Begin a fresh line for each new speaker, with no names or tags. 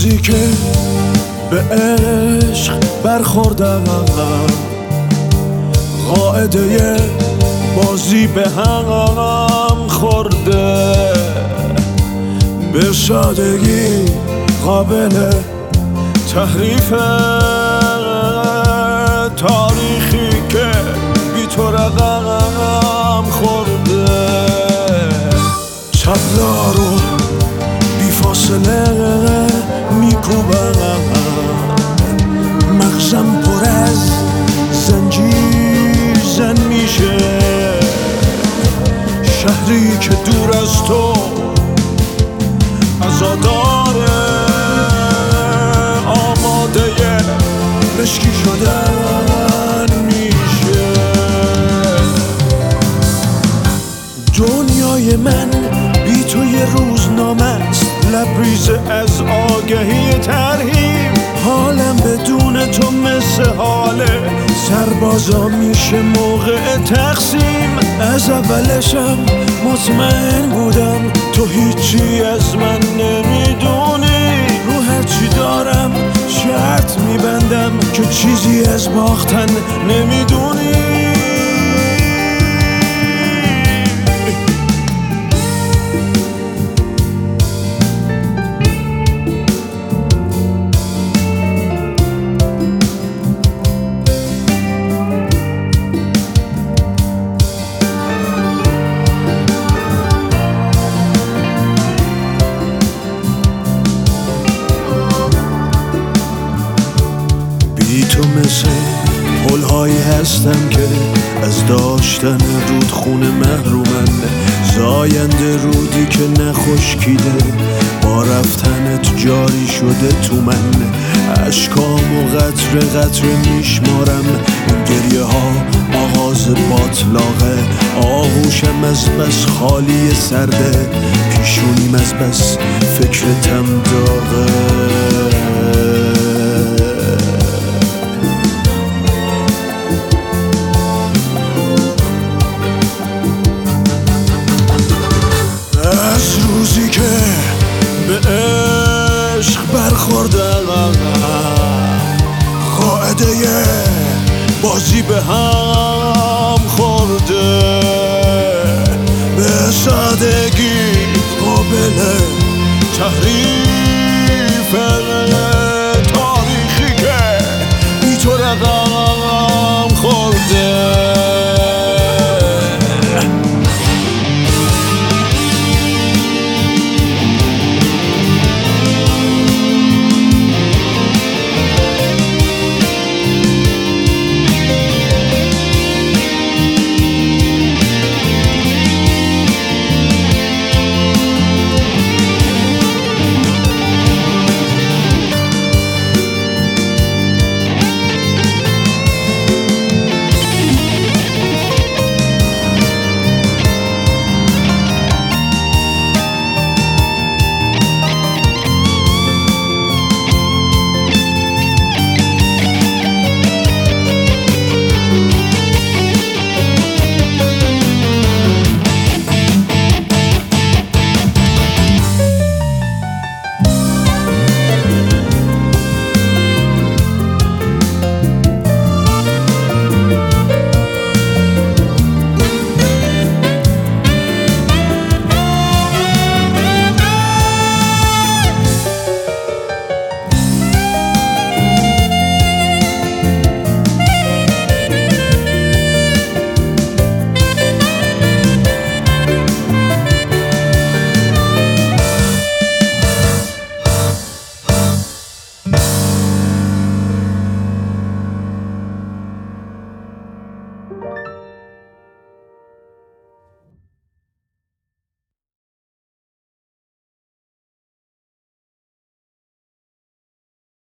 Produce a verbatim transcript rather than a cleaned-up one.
روزی که به عشق برخوردم، قاعده بازی به هم خورده، به سادگی قابل تحریفه، تاریخی که بی تو رقم خورده، تبلا رو بی فاصله میکوبم، مغزم پر از زنجیر زن میشه، شهری که دور از تو عزاداره، آماده مشکی شدن میشه. دنیای من بی تو یه روزنامه است، لبریز از آگهی ترهیم، حالم بدون تو مثل حال سربازا میشه موقع تقسیم. از اولشم مطمئن بودم تو هیچی از من نمیدونی، رو هرچی دارم شرط میبندم که چیزی از باختن نمیدونی. بی تو مثل پل‌هایی هستم که از داشتن رودخونه محرومن، زاینده رودی که نخشکیده، با رفتنت جاری شده تو من، اشکام و قطره قطره میشمارم، این گریه ها آغاز باطلاقه، آغوشم از بس خالی سرده، پیشونیم از بس فکرتم داغه. از روزی که به عشق برخوردم، قاعده بازی به هم خورده، به سادگی قابل تحریف، تاریخی که بی تو رقم خورده.
you